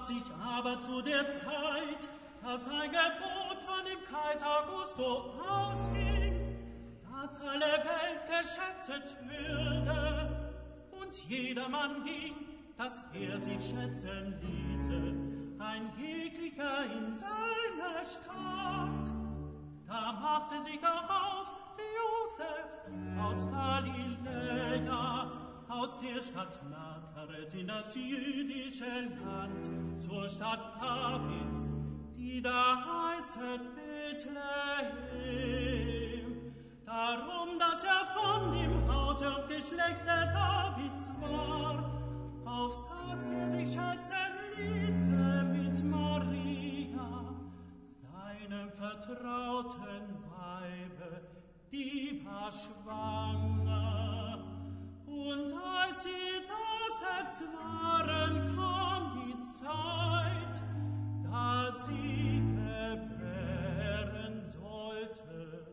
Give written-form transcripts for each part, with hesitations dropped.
sich aber zu der Zeit, dass ein Gebot von dem Kaiser Augusto ausging, dass alle Welt geschätzet würde, und jedermann ging, dass er sich schätzen ließe, ein jeglicher in seiner Stadt. Da machte sich auch auf Josef aus Galiläa, aus der Stadt Nazareth in das jüdische Land, zur Stadt Davids, die da heißet Bethlehem. Darum, dass er von dem Hause und Geschlechte Davids war, auf das er sich schätzen ließe mit Maria, seinem vertrauten Weibe, die war schwanger. Und als sie da selbst waren, kam die Zeit, da sie gebären sollte.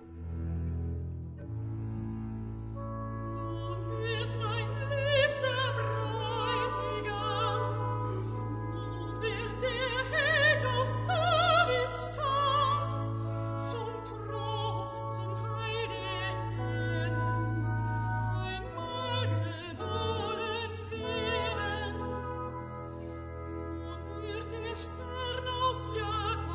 Und wird mein liebster Bräutigam, wird der Held aus Davids Stamm, zum Trost, zum Heil der Erden, einmal geboren werden. Und wird der Stern aus Jakob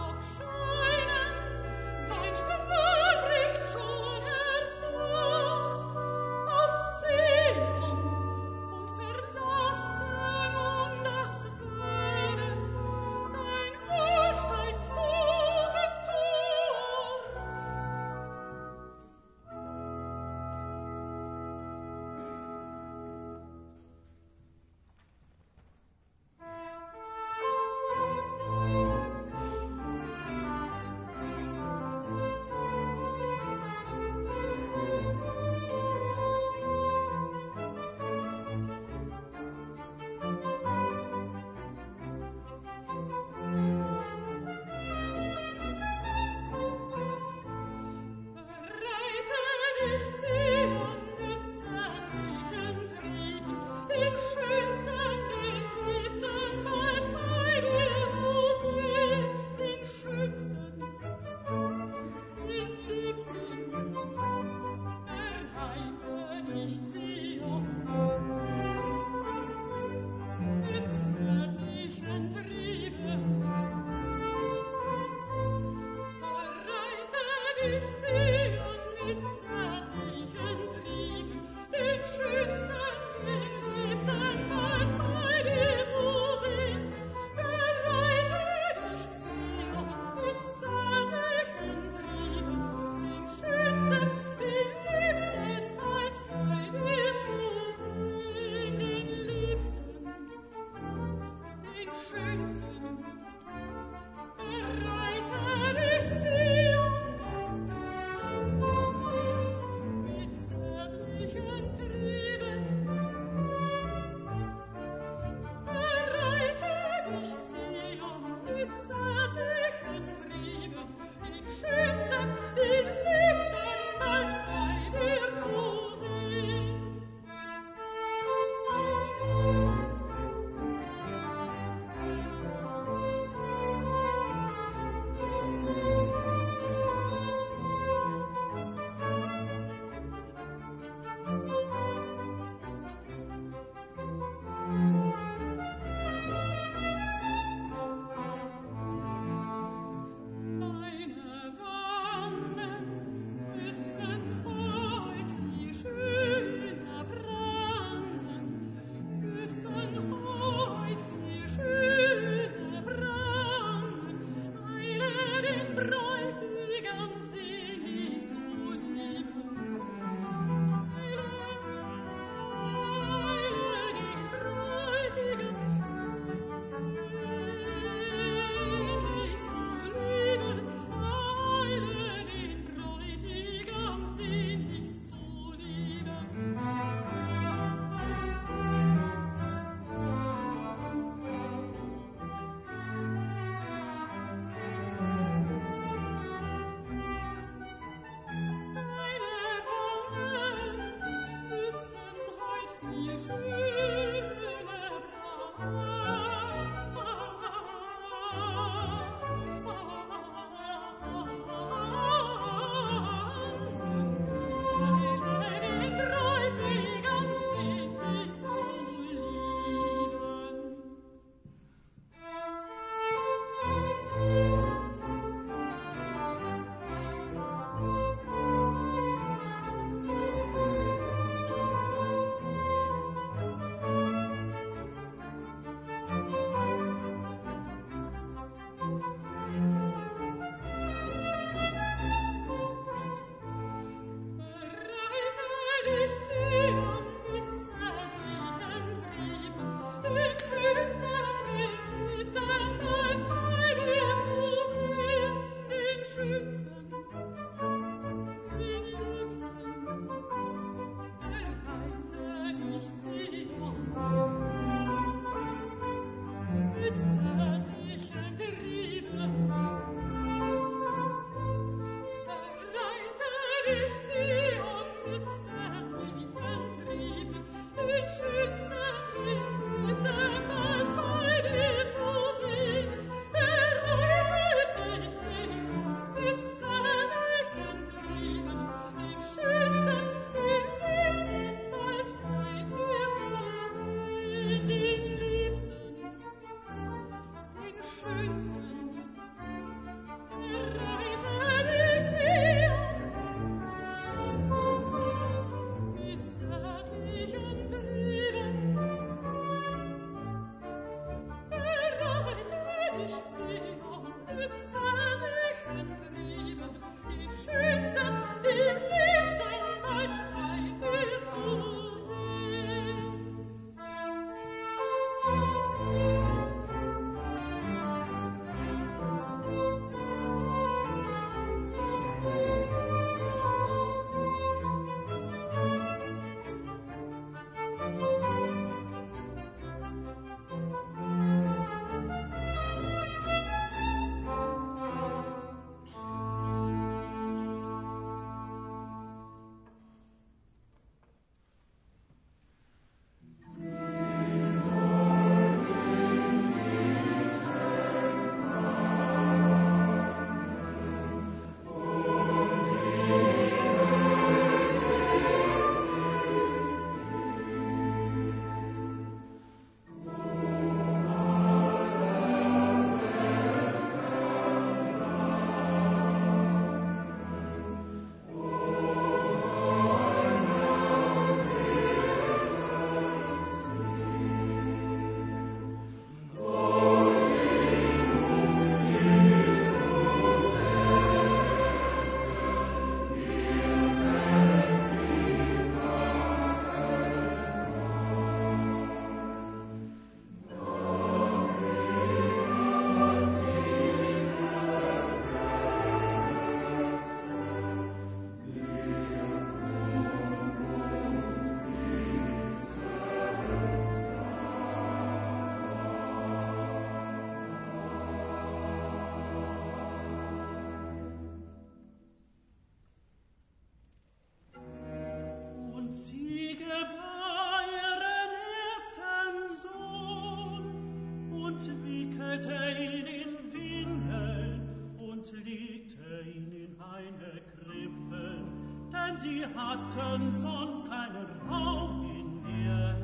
Sie hatten sonst keinen Raum in der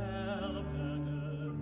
Herberge.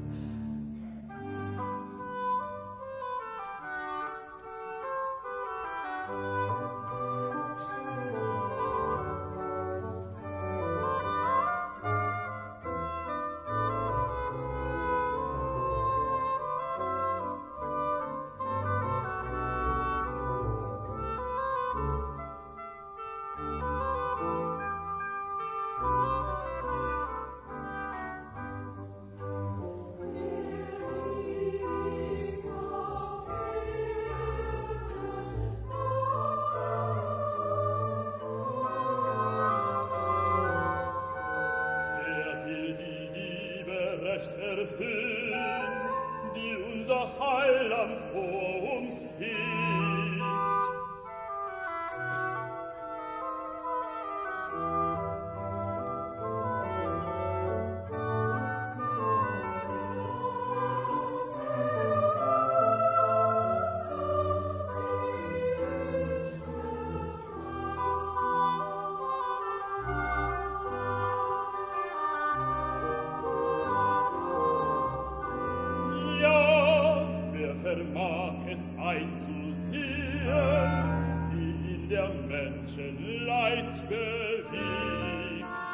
Erhöhen, die unser Heiland vor uns hegt. Vermag es einzusehen, wie in der Menschen Leid bewegt.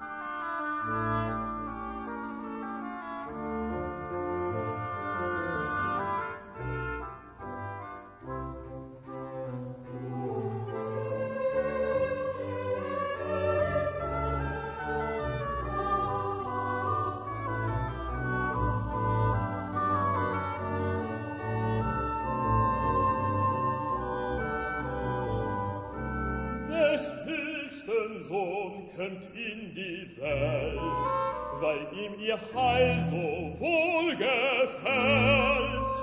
Des höchsten Sohn kömmt in die Welt, weil ihm ihr Heil so wohl gefällt.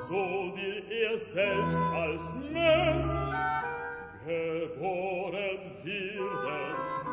so will selbst als Mensch geboren werden.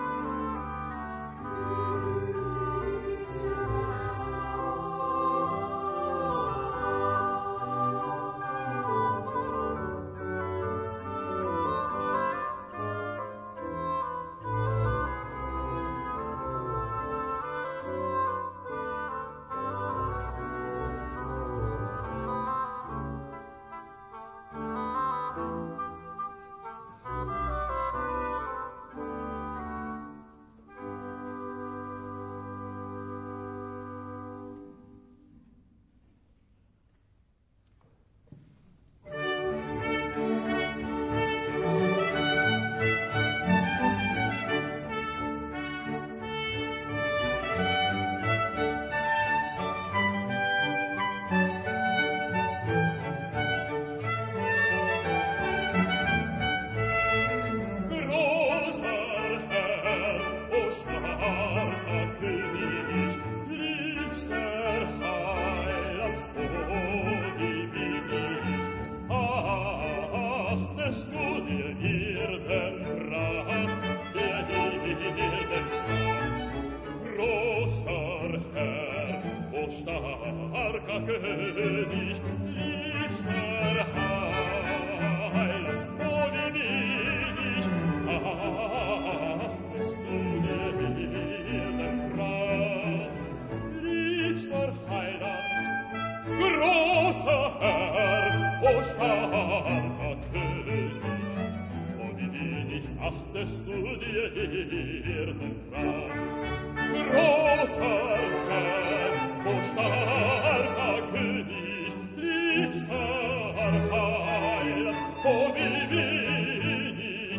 König, liebster Heiland, ohne dich, achtest du der Erdenpracht. Liebster Heiland, großer Herr, o starker König, oh wie wenig achtest du der Erdenpracht. Großer Herr, o starker König, liebster Heiland, oh wie wenig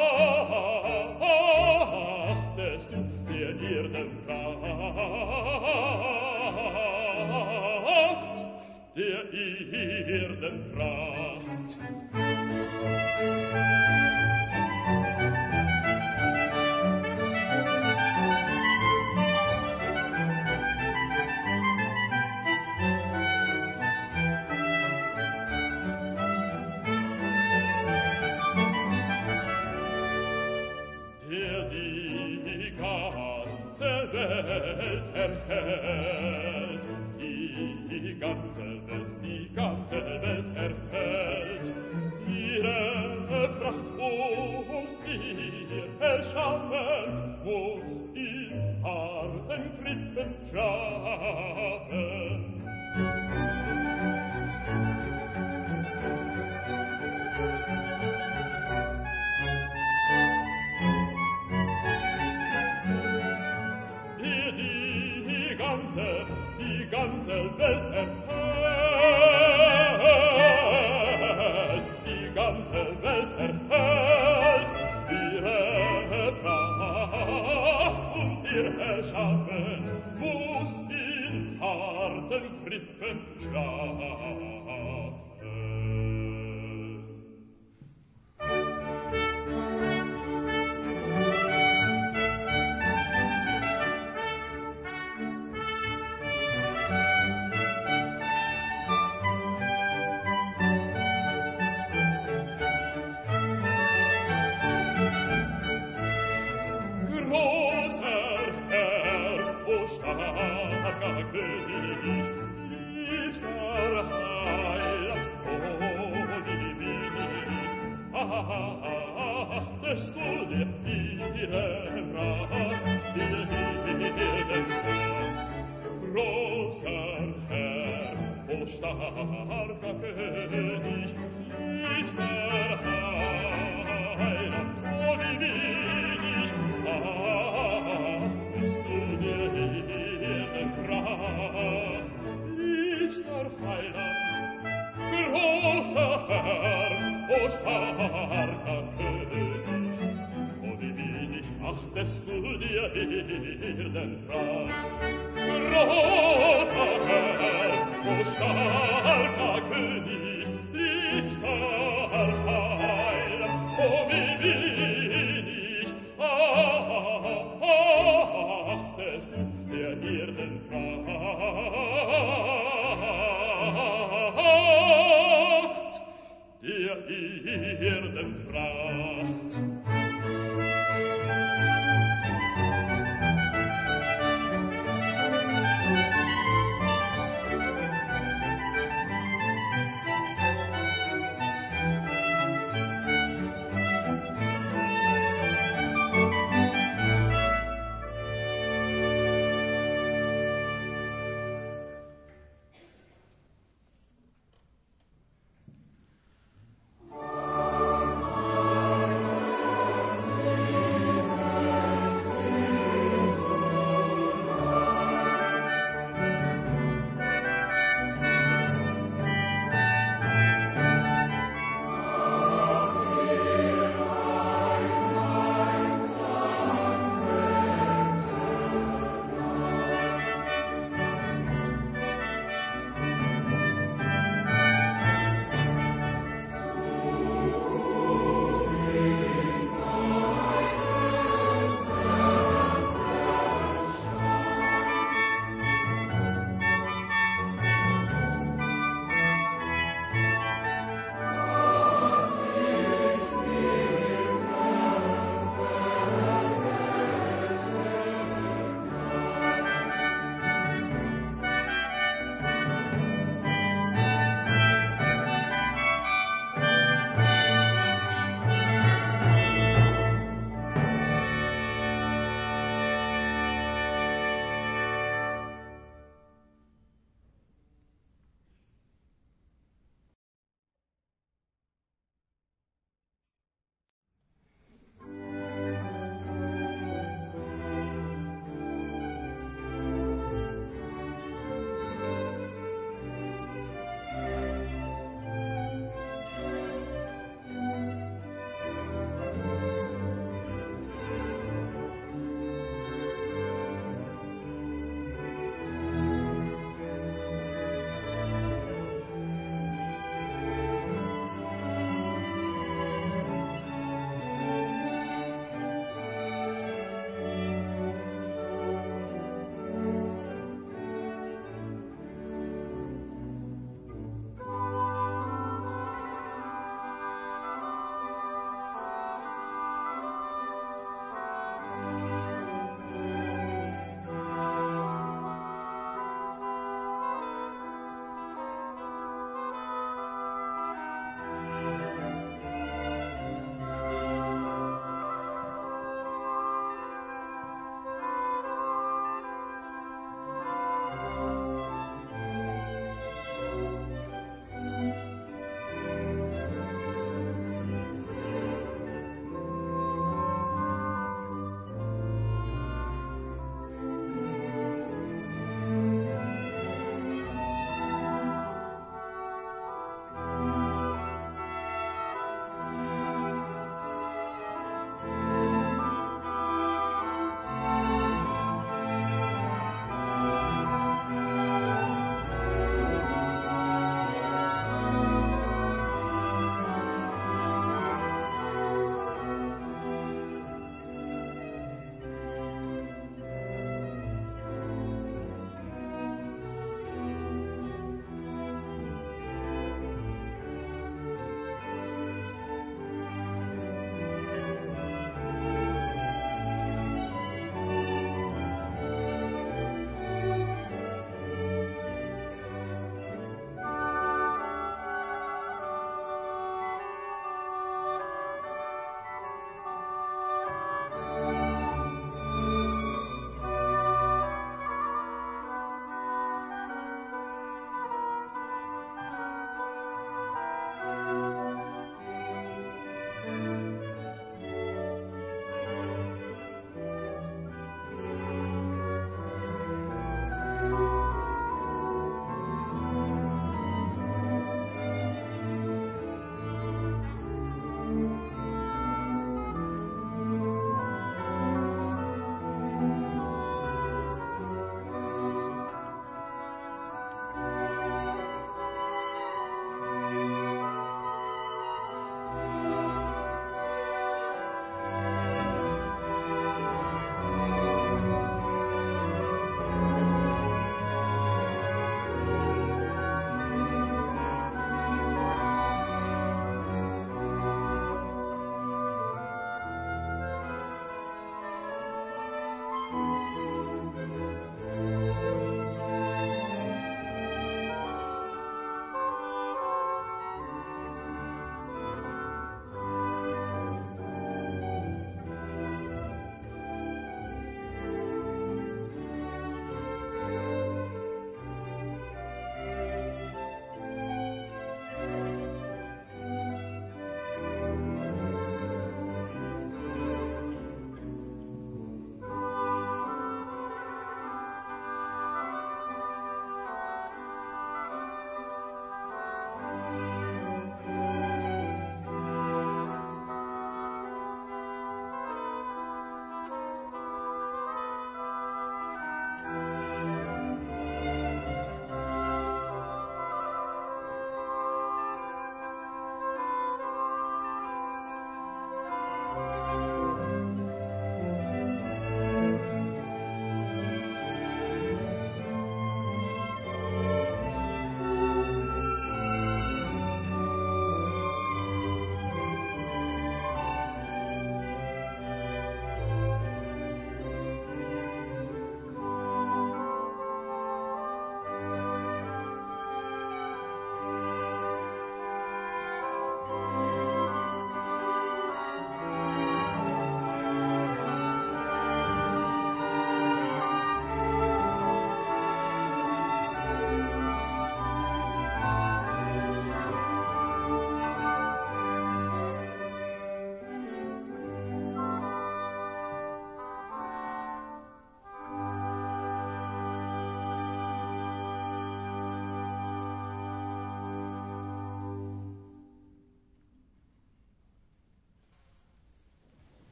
achtest du der Erdenpracht, der Erdenpracht. Welt erhält, die ganze Welt erhält, ihre Pracht und Zier erschaffen, muss in harten Krippen schlafen. Die ganze Welt erhält, die ganze Welt erhält, ihre Pracht und ihr Erschaffen muss in harten Krippen schlafen. Starker König, liebster Heiland, oh wie wenig achtest du der Erdenpracht, der Erdenpracht. Großer Herr, o starker König, liebster Heiland, oh wie wenig achtest du der Erdenpracht, liebster Heiland, großer Herr, o starker König, oh wie wenig achtest du der Erdenpracht. Großer Herr, o starker König, liebster Heiland, oh wie wenig achtest du der Erdenpracht. der Erdenpracht.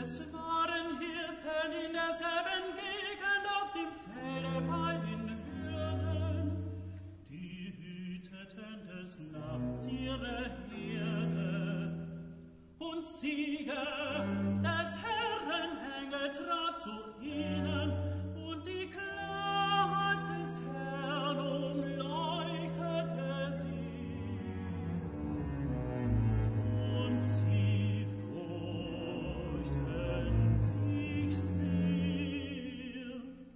Es waren Hirten in derselben Gegend auf dem Felde bei den Hürden, die hüteten des Nachts ihre Herde. Und Sieger, des Herren Engel trat zu ihnen, und die Klarheit des Herrn umleuchtete sie. Und sie furchten sich sehr.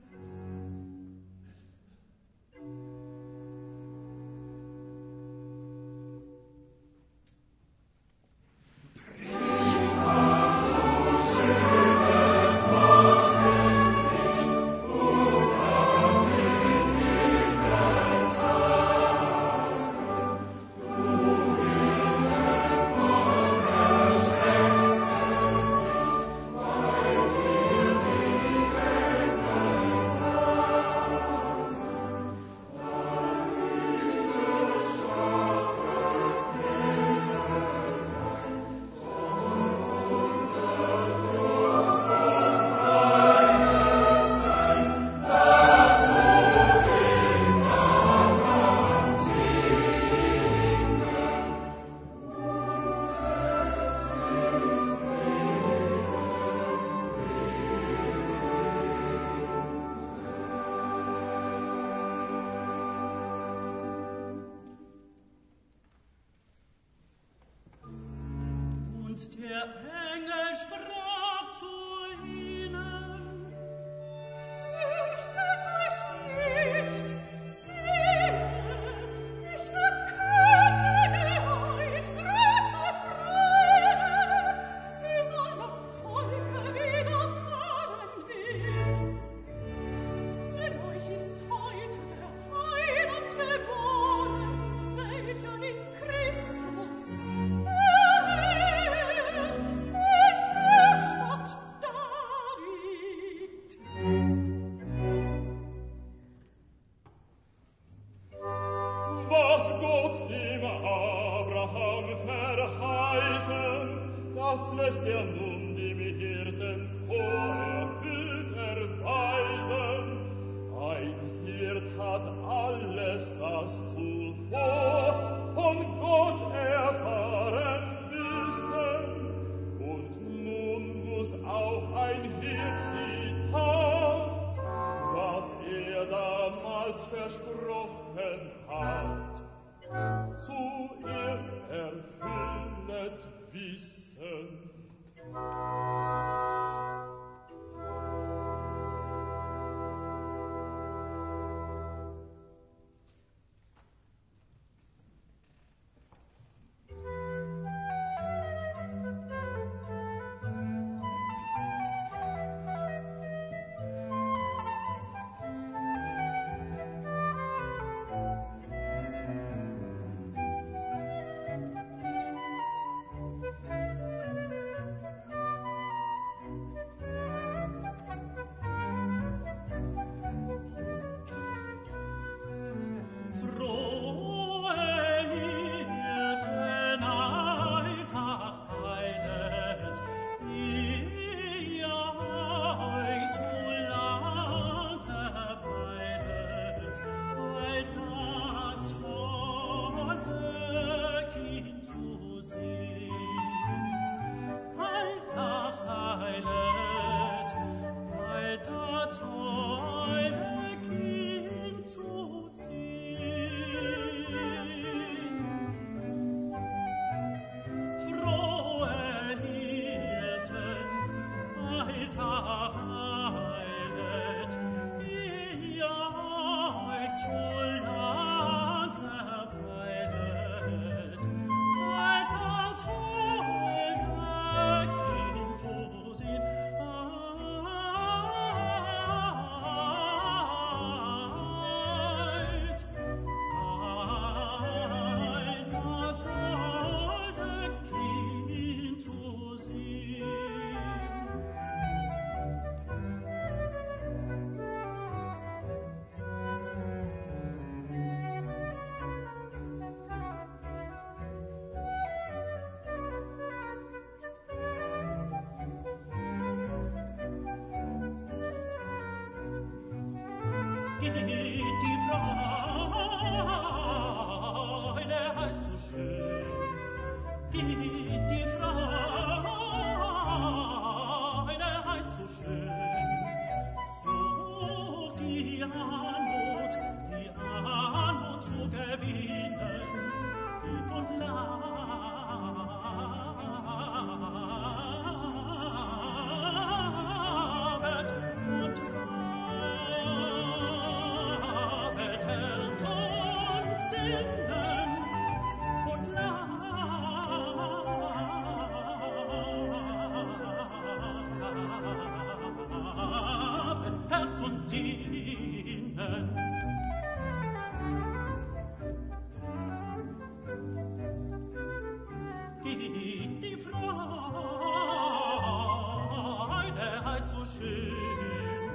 Und der Engel sprach zu ihnen: Fürchtet euch nicht, siehe, ich verkündige euch große Freude, die allem Volke widerfahren wird. Denn euch ist heute der Heiland geboren, welcher ist Christus, Was Gott dem Abraham verheißen, das lässt nun dem Hirten erfüllt erweisen. Ein Hirt hat alles das zuvor von Gott erfahren müssen, und nun muss auch ein Hirt die Tat, was damals versprochen hat, zuerst erfüllet wissen. heißt so schön, die Freude heißt so schön, sucht die Anmut zu gewinnen, und labet Herz und Sinnen, und labet Herz und Sinnen. Die Freude heißt so schön,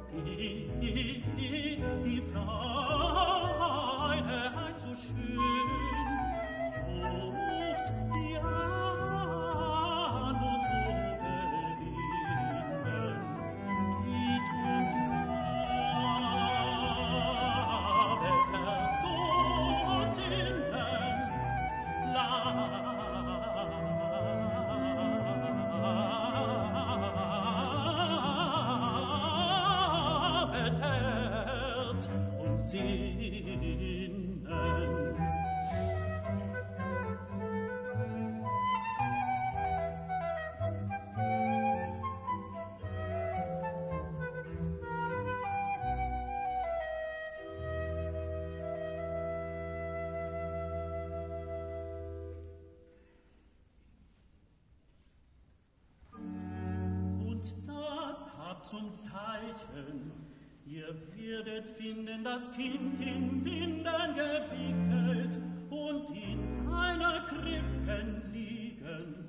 die Freude heißt so schön, sucht die Anmut zu gewinnen, die tut labet Herz und Sinnen, labet Herz und Sinnen. Und das habt zum Zeichen, ihr werdet finden das Kind in Winden gewickelt und in einer Krippe liegen.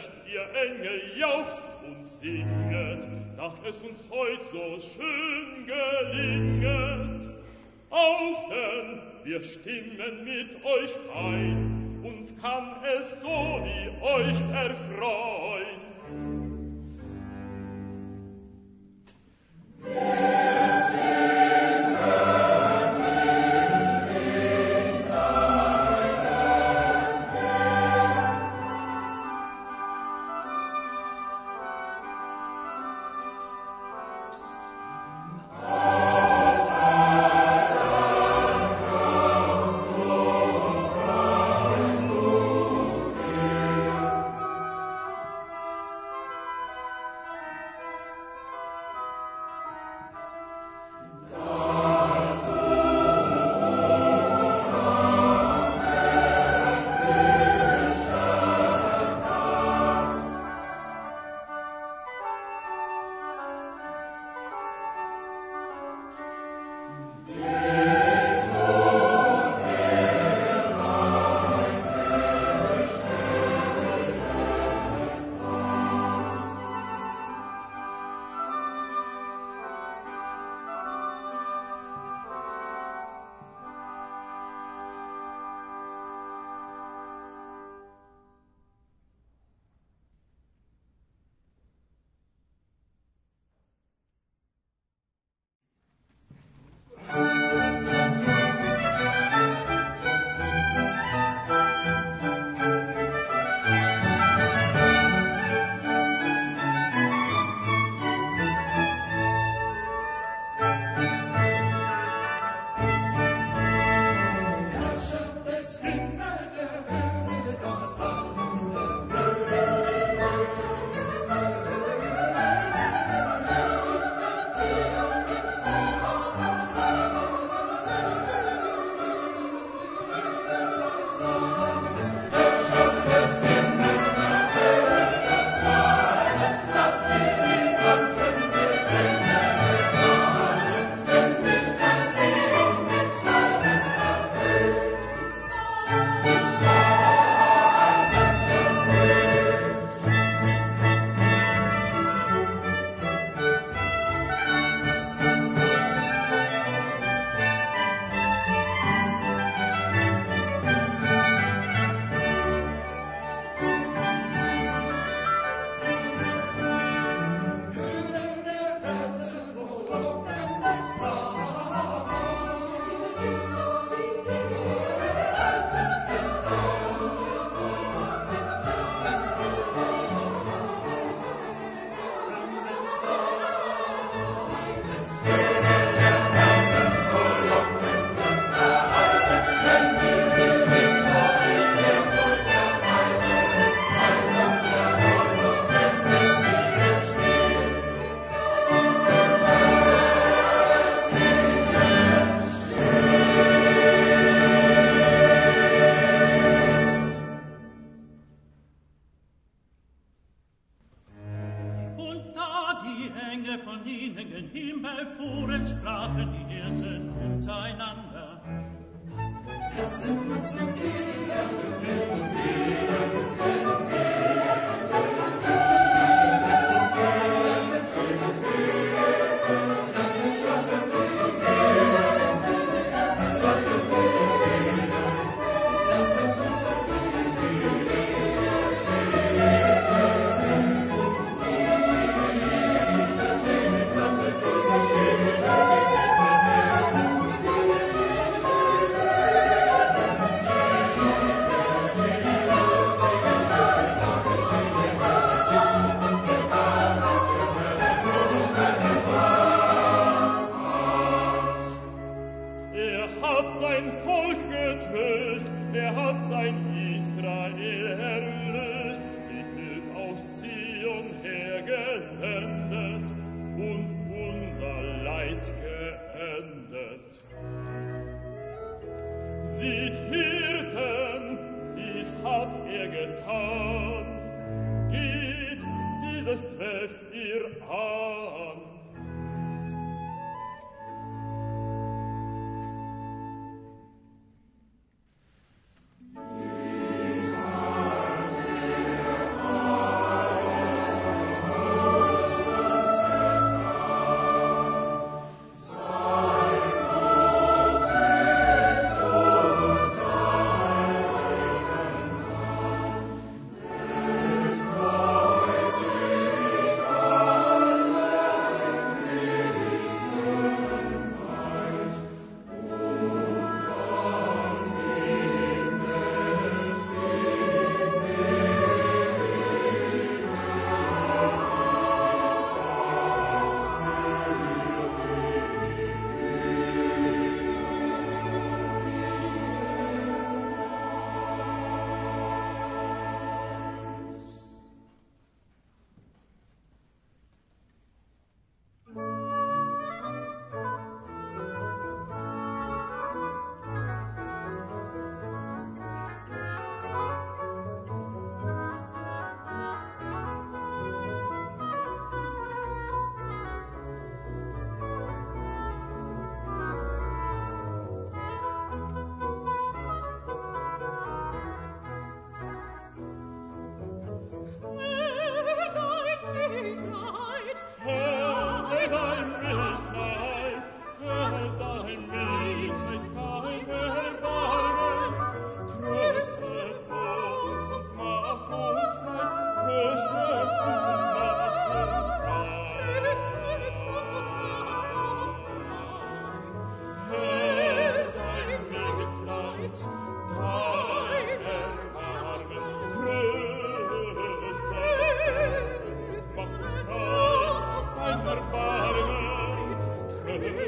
recht, ihr Engel, jauchzt und singet, dass es uns heut so schön gelinget. Auf denn, wir stimmen mit euch ein, uns kann es so wie euch erfreuen.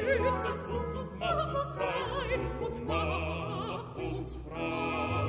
tröstet uns und macht uns frei, und macht uns frei.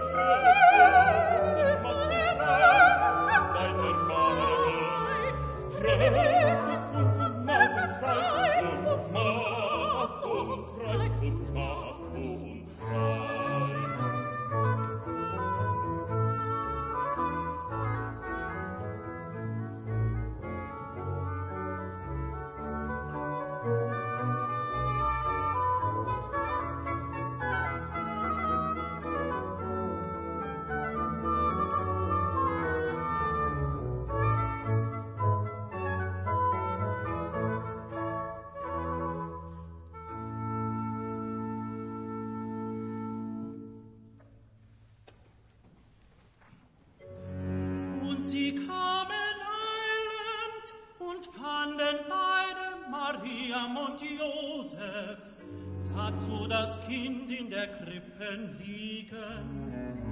Sie kamen eilend und fanden beide, Mariam und Josef, dazu das Kind in der Krippe liegen.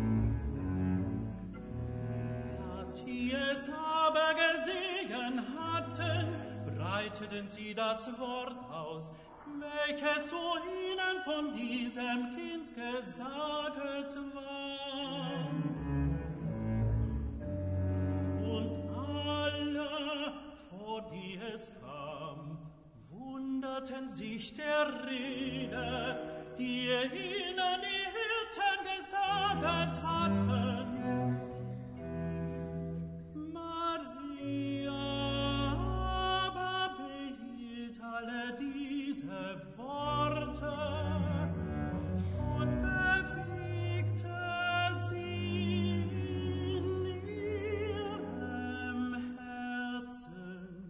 Da sie es aber gesehen hatten, breiteten sie das Wort aus, welches zu ihnen von diesem Kind gesaget war. Vor die es kam, wunderten sich der Rede, die ihnen die Hirten gesaget hatten. Maria aber behielt alle diese Worte und bewegte sie in ihrem Herzen.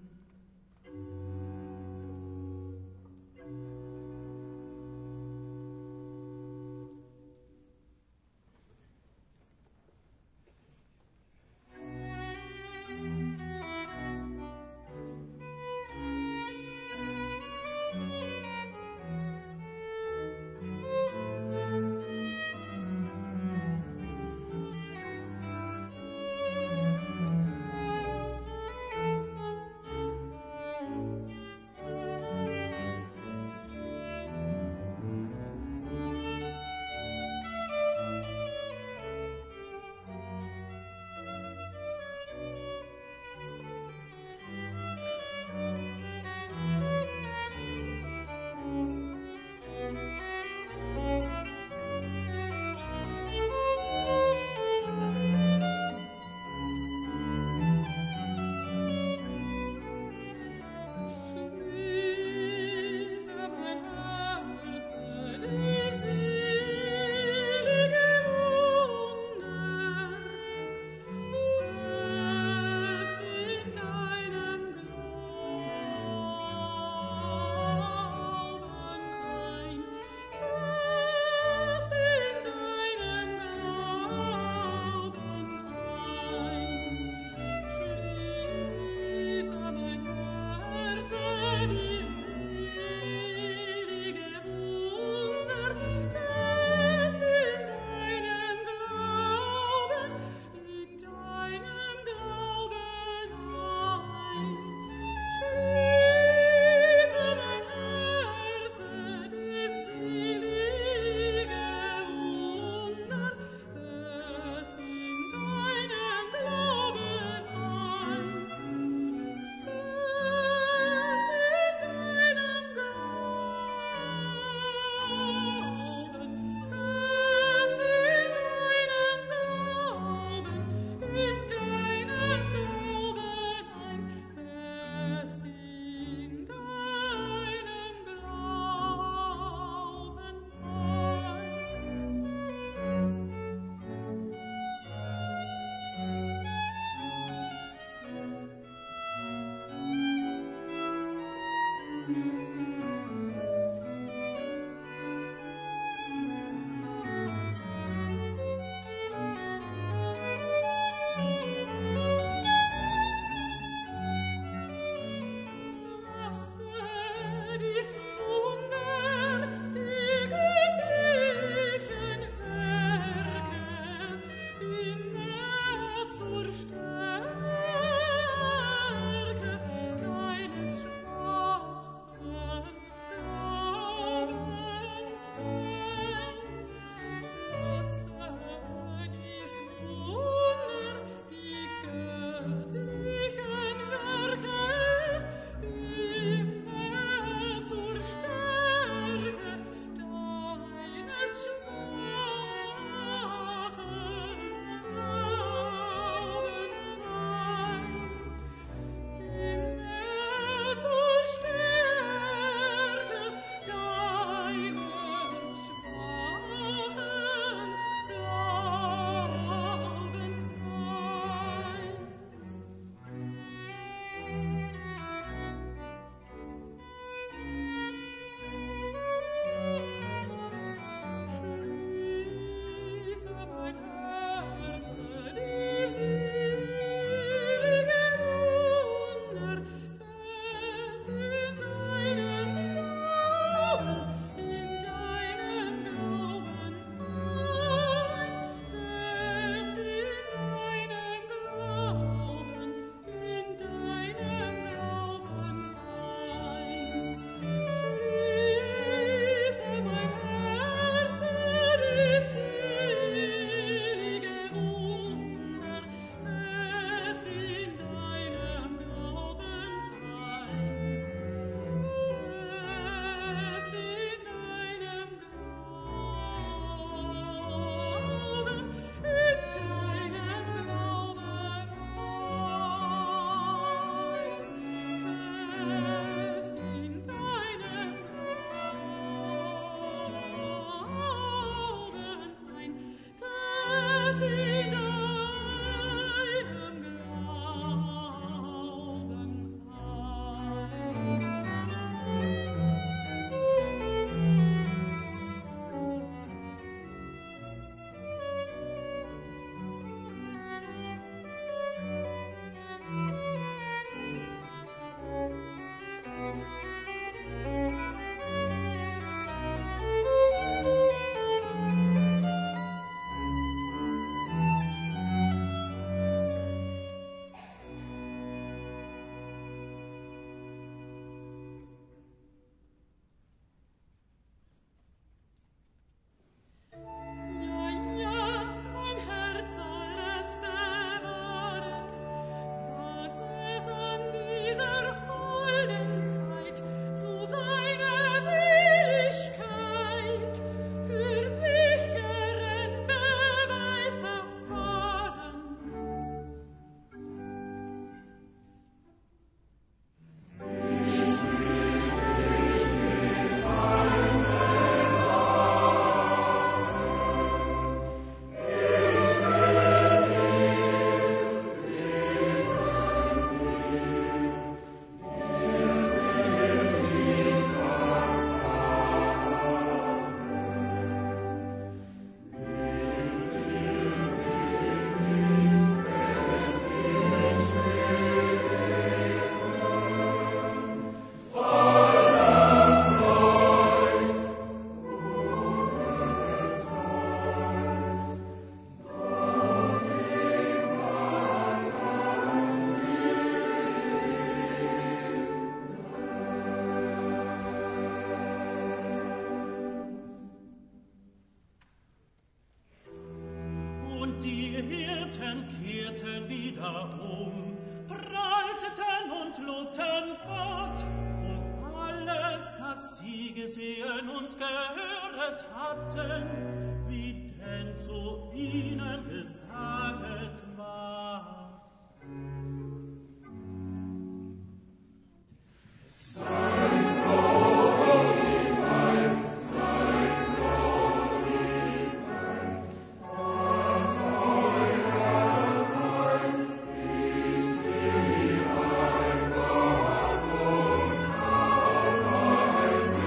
Die Hirten kehrten wieder um, preiseten und lobten Gott um alles, das sie gesehen und gehört hatten, wie denn zu ihnen gesaget war.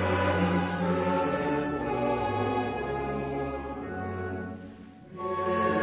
Yeah.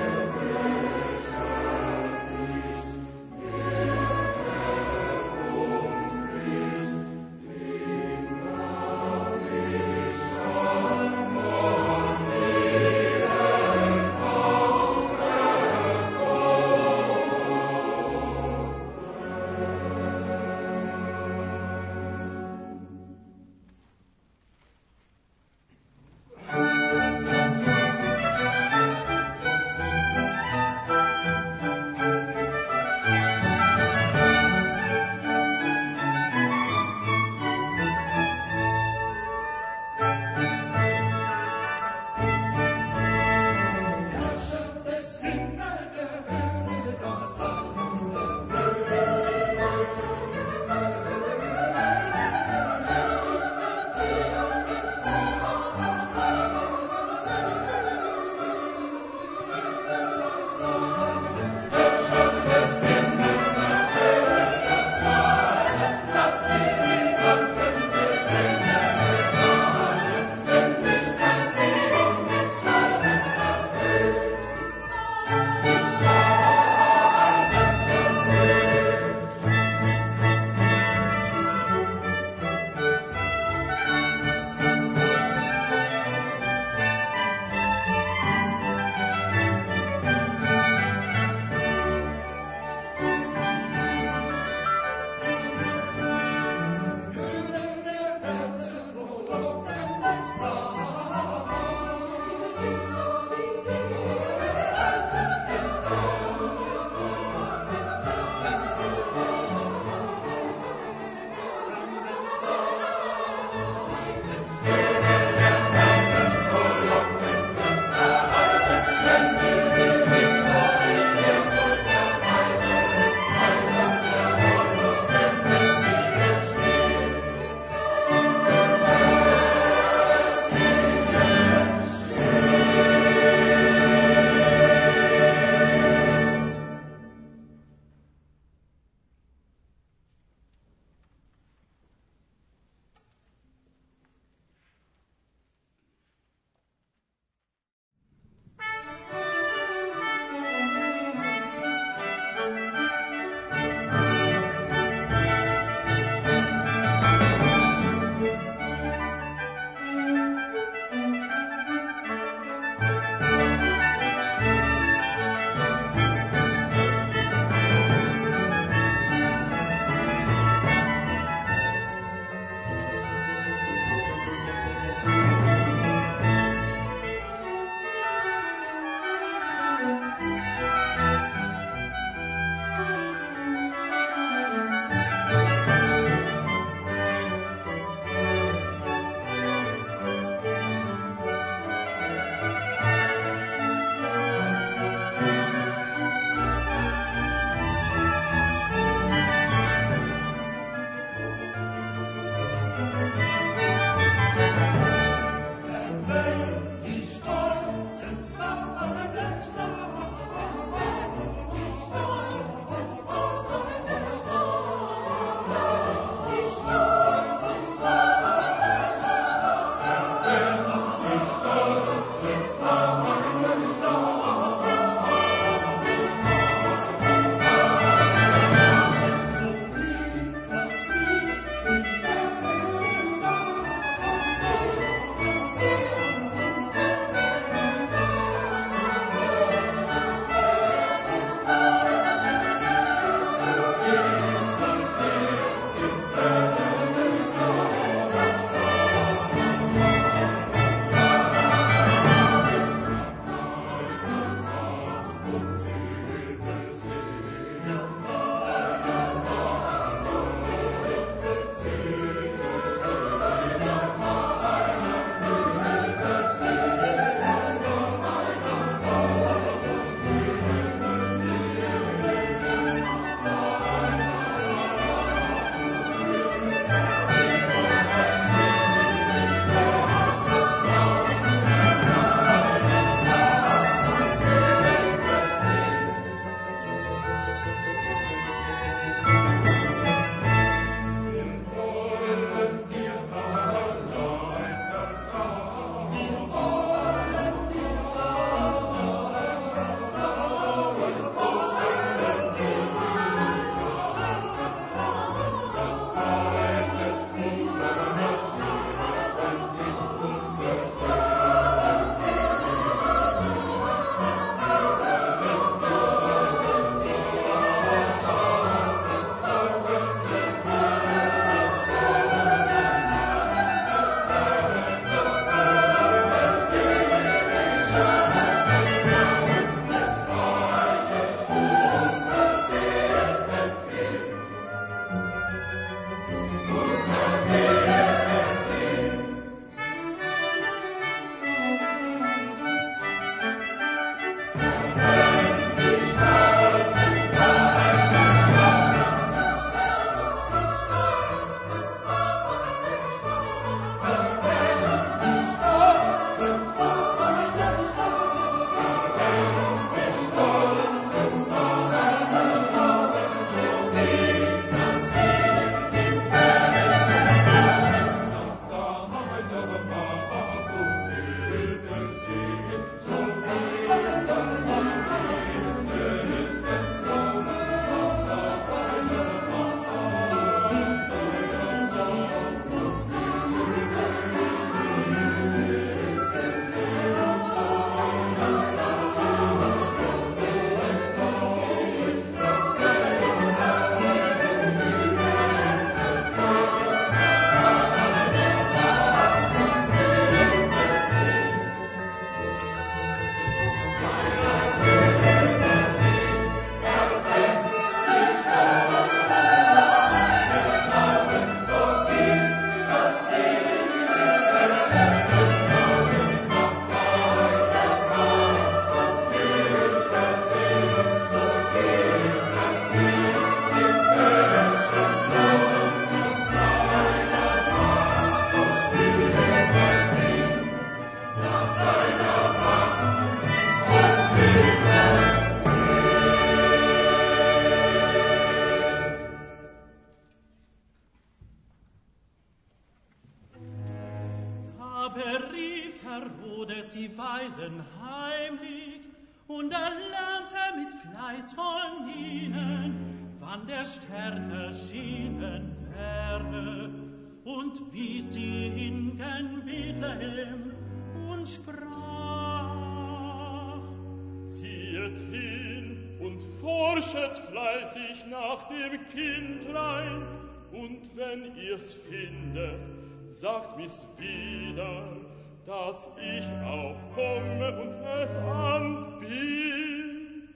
es die Weisen heimlich, und lernte mit Fleiß von ihnen, wann der Stern erschienen wäre, und wie sie hingen Bethlehem und sprach: Ziehet hin und forschet fleißig nach dem Kindlein, und wenn ihr's findet, sagt mir's wieder, dass ich auch komme und es anbiete.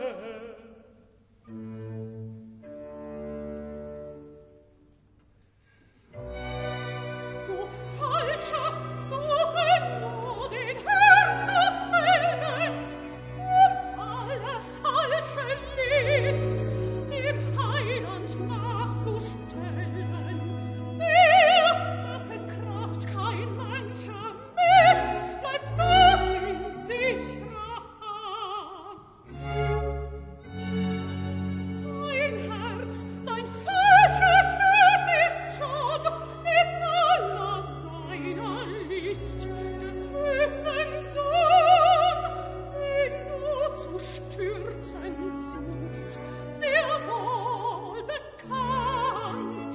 Du Falscher, suchet nur den Herrn zu fällen, alle falsche List dem Heiland nachzustellen. Er, dessen Kraft kein Mensch ermisst, bleibt doch in sicherer Hand. Dein Herz, dein falsches Herz ist schon nebst aller seiner List des höchsten Sohn, den du zu stürzen suchst, sehr wohl bekannt.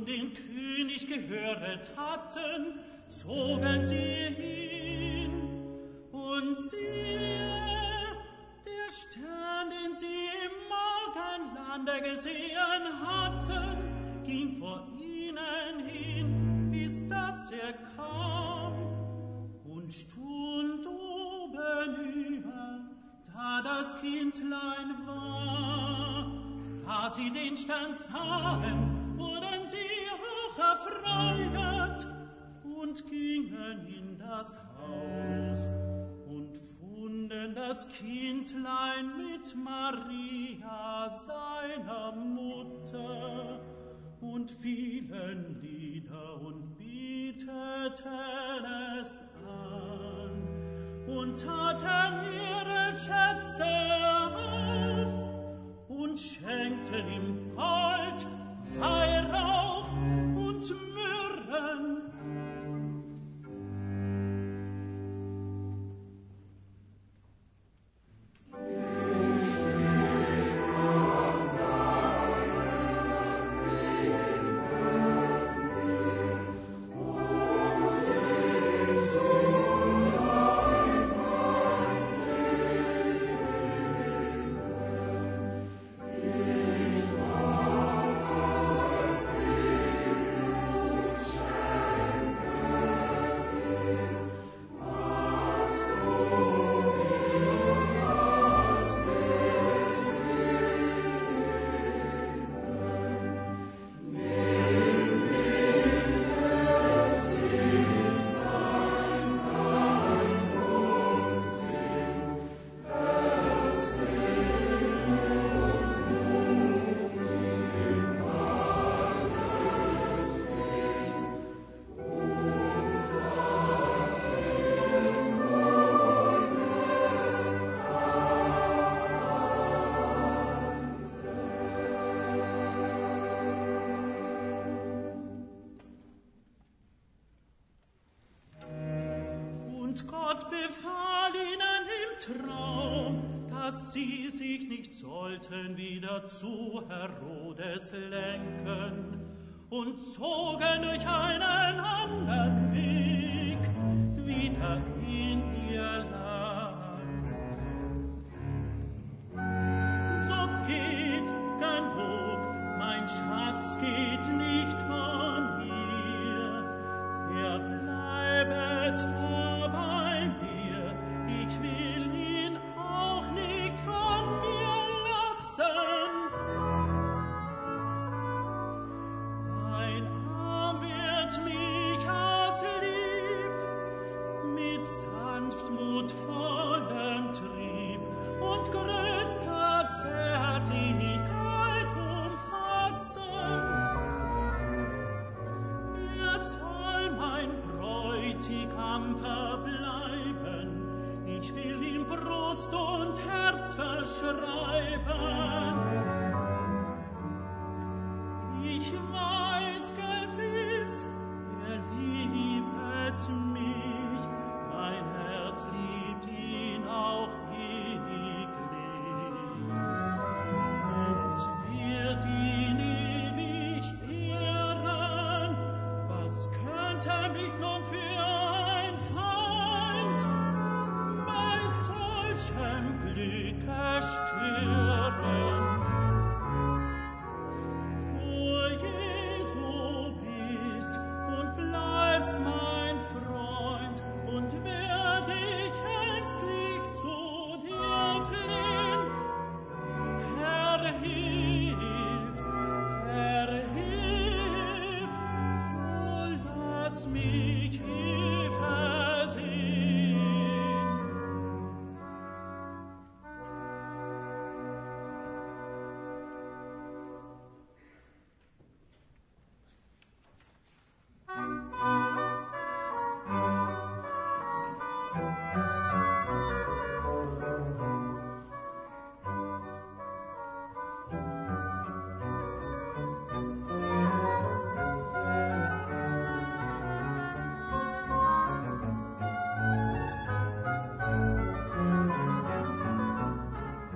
den König gehöret hatten, zogen sie hin. Und siehe, der Stern, den sie im Morgenlande gesehen hatten, ging vor ihnen hin, bis dass kam, und stund oben über, da das Kindlein war. Da sie den Stern sahen, wurden sie hoch erfreut und gingen in das Haus und funden das Kindlein mit Maria, seiner Mutter, und fielen nieder und beteten es an und taten ihre Schätze auf und schenkten ihm Gold, Weihrauch und Myrrhen. Befahl ihnen im Traum, dass sie sich nicht sollten wieder zu Herodes lenken, und zogen durch einen anderen Weg wieder in ihr Land. So geht genug, mein Schatz geht nicht von hier, er bleibet da bei mir, ich will ihn auch nicht von mir lassen. Sein Arm wird mich aus Lieb mit sanftmutvollem Trieb und größter Zärtlichkeit umfassen. Er soll mein Bräutigam verbleiben, ich will ihm Brust und Herz verschreiben. Ich weiß gewiss, er liebet mich, mein Herz liebt ihn auch ewiglich und wird ihn ewig ehren. Was könnte mich nun für ein Feind bei solchem Glücke stören? Mein Freund, und werd ich ängstlich zu dir flehen. Herr, hilf, so lass mich Hilfe sehen.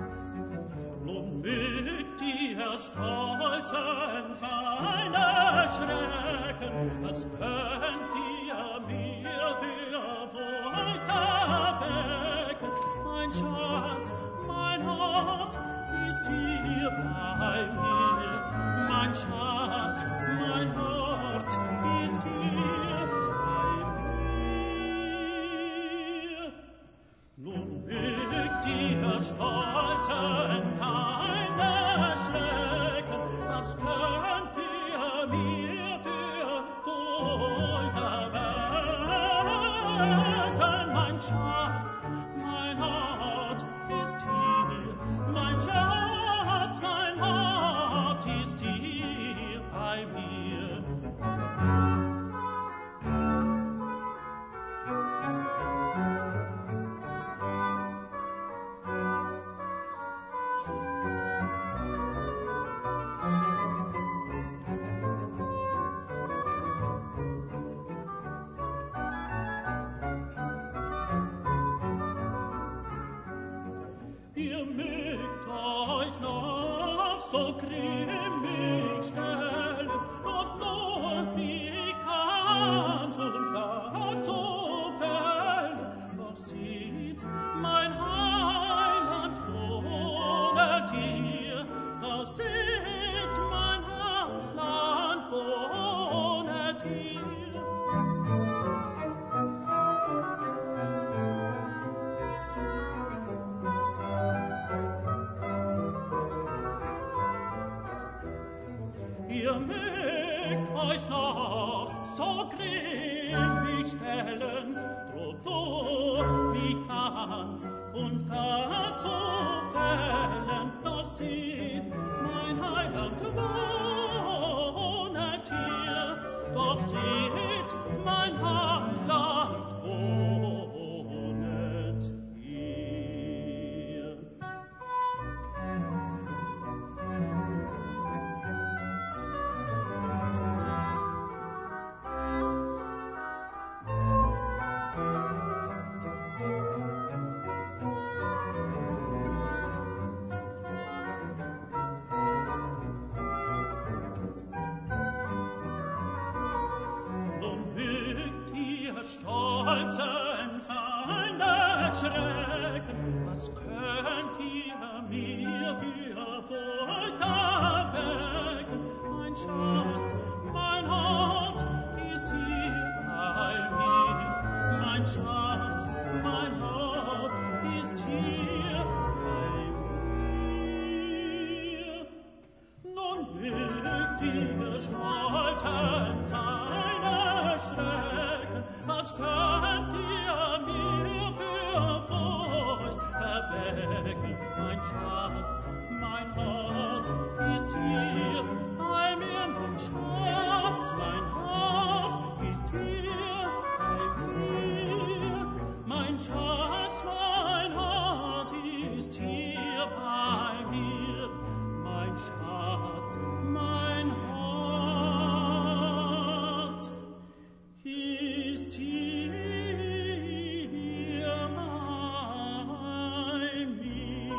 Stolzen Feinde erschrecken, als könnt ihr mir für Wollt erwecken. Mein Schatz, mein Hort ist hier bei mir. Mein Schatz, mein Hort ist hier bei mir. Nun mögt ihr stolzen Feinde schrecken, was könnt ihr mir für Wohl erwecken? Mein Schatz, mein Hort ist hier, mein Schatz, mein Hort ist hier bei mir. Ihr mögt euch noch so grimmig stellen, und nur mich kann's und gar zu fällen. Doch sieht, mein Heiland wohnet hier, doch sieht, mein Heiland wohnet hier. Ihr mögt euch noch so grimmig stellen, drum wie kann's und gar zu fällen, doch sieht, mein Heiland wohnet hier, doch sieht, mein Heiland wohnet hier. Stolzen Feinde schrecken, was könnt ihr mir für Wohl erwecken? Mein Schatz, mein Hort ist hier bei mir. Mein Schatz, mein Hort ist hier bei mir. Nun mögt ihr stolzen Feinde schrecken, was könnt ihr mir für Furcht erwecken? Mein Schatz, mein Hort ist hier bei mir. Mein Schatz, mein Hort ist hier bei mir. Mein Schatz, mein Hort ist hier bei mir. Mein Schatz, mein Hort ist hier bei mir.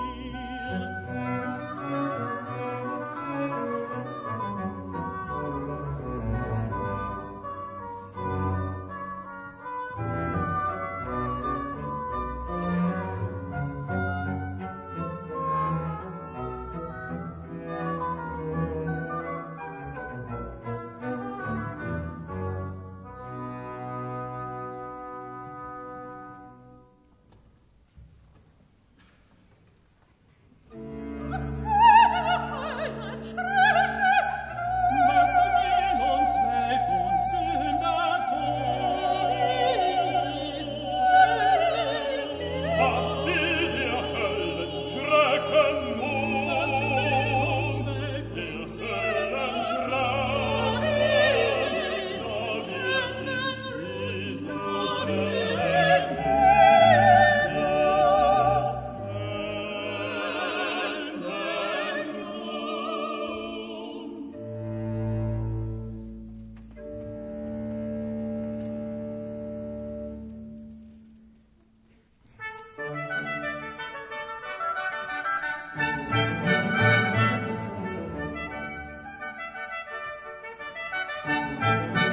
Musik